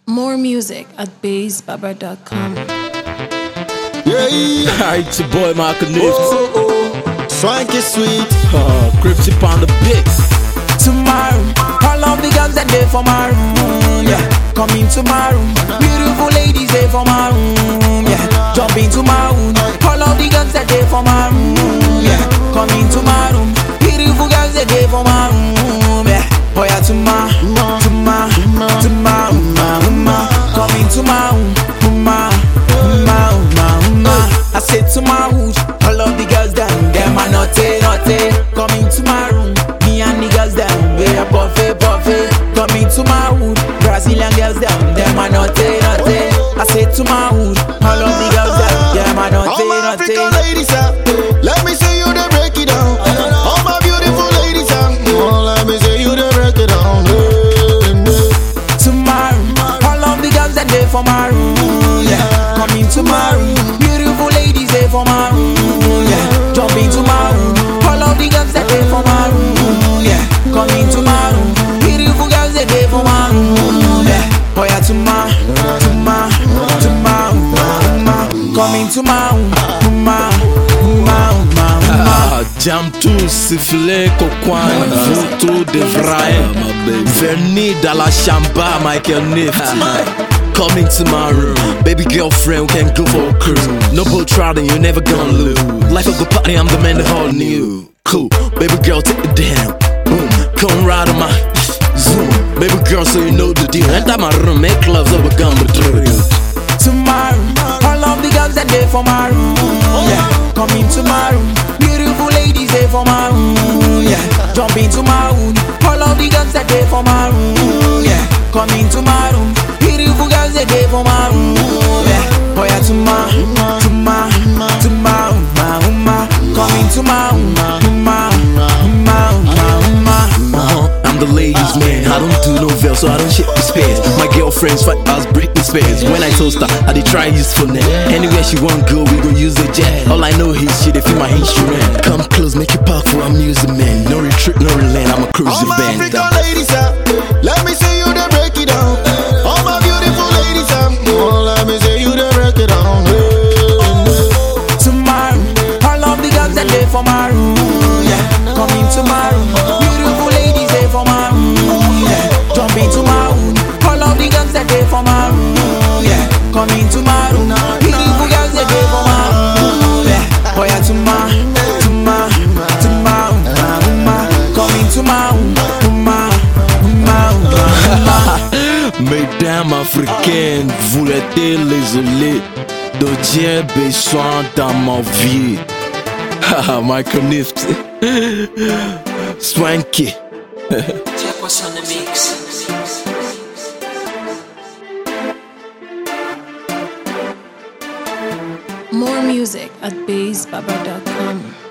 More music at bassbaba.com. Yeah, It's your boy Michael Nift. Swanky sweet. Crypty on the beats. Tomorrow, all of the girls that there for my room, yeah. Come into my room, beautiful ladies there for my room, yeah. Jump into my room, all of the girls that there for my room, yeah. Come into my room, beautiful girls that there for my room, yeah. Oh yeah, come into my room, I said to my hood, all of the girls down, them are naughty. Come into my room, me and the girls down, we are buffet. Come into my hood, Brazilian girls down, them are naughty. I said to my hood, all of the girls down, them are naughty. All my African ladies out, let me see you to break it down. All my beautiful ladies out, let me see you to break it down. Tomorrow, all of the girls that there for my room, yeah. Come into my room, beautiful ladies there for my room, yeah. Jump into my room, all of the girls that there for my room, yeah. Come into my room, beautiful girls that there for my room, yeah. Oh yeah, come into my room, Jam tout sifflé coquin, photo de vrai. Vernis dans la chamba, Michael Nift. Come into my room, baby girlfriend, we can go for a cruise. No boat riding, you never gonna lose. Life of a party, I'm the man that all knew. Cool, baby girl, take it down. Boom, come ride on my Zoom. Baby girl, so you know the deal. Enter my room, make love, so we're gonna thrill. Tomorrow, all of the girls that there for my room, yeah. Come into my room, beautiful ladies there for my room, yeah. Jump into my room, all of the girls that there for my room, yeah. Come into my room, beautiful girls that there for my room, yeah. Oh yeah, to my room, come into my room, I'm the ladies man, I don't do no veil, so I don't shit the space. My girlfriends fight us Britney Spears. When I toast her, I did try use for net. Anywhere she want go, we gon' use the jet. All I know is she dey feel my instrument. Come close, make it park for amusement. No retreat, no relent, I'm a All cruising my band. African ladies out, let me see you to break it down. All my beautiful ladies out, let me see you to break it down. tomorrow, all of the girls that there for my room, yeah. Come into my room, beautiful ladies there for my room, yeah. Jump into my room, all of the girls that there for my room, yeah. Come into my room, beautiful girls that there for my room, yeah. Oh yeah, to my room, come into my room, Mesdames africaines, vous l'étiez désolé de j'ai besoin dans ma vie. Haha, Michael Nift. Swanky. Check what's on the mix. More music at bassbaba.com.